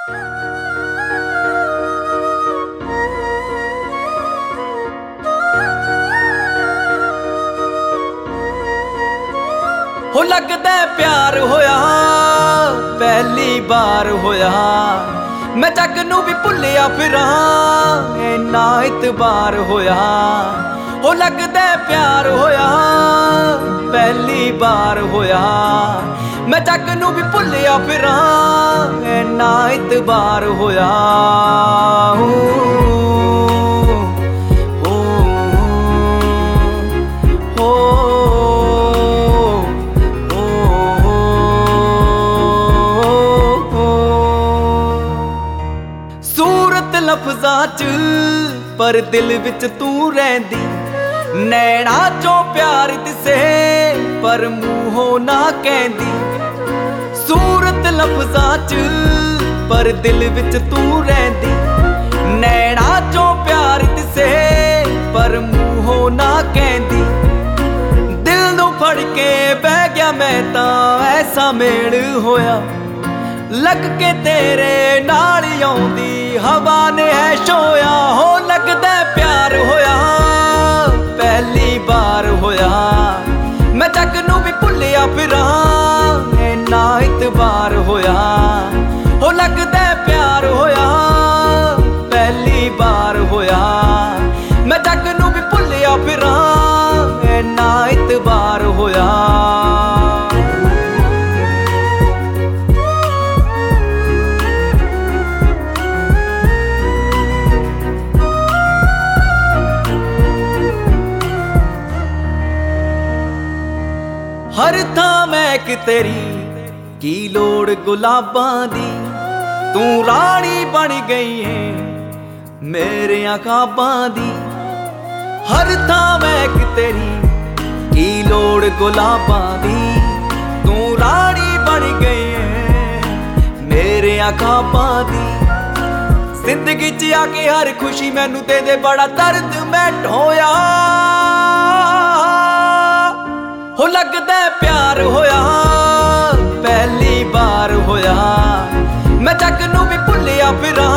हो लगदा प्यार होया पहली बार होया, मैं जग नू भी भुलिया फिरां इन्ना इतबार होया। हो लगदा प्यार होया पहली बार होया, मैं जग नू भी भुलिया फिरां इन्ना इतबार होया। सूरत लफ्ज़ां च पर दिल विच तू रहिंदी, नैना चों प्यार दिसे पर मूहों ना कहंदी। सूरत लफ्ज़ां च पर दिल विच तू रहिंदी, नैना चों प्यार दिसे पर मूहों ना कहंदी। दिल नू फड़ के बह गया मैं तां ऐसा मेल होया, लग के तेरे नाल आउंदी हवा ने है शोया। हो लगदा प्यार होया पहली बार होया, मैं जग नू भी भुलिया फिरां इन्ना इतबार होया। हो लगदा प्यार होया पहली बार होया, मैं जग नू भी भुलिया फिरां इन्ना इतबार होया। हर थां महक तेरी की लोड़ गुलाबां दी, तू रानी बन गई है मेरे ख्वाबां दी। हर थां महक तेरी की लोड़ गुलाबां दी, तू रानी बन गई है मेरे ख्वाबां दी। जिंदगी च आके हर खुशी मैनू दे दे बड़ा दर्द मैं ढोया। हो लगदा प्यार होया पहली बार होया, मैं जग नू भी भुलिया फिरां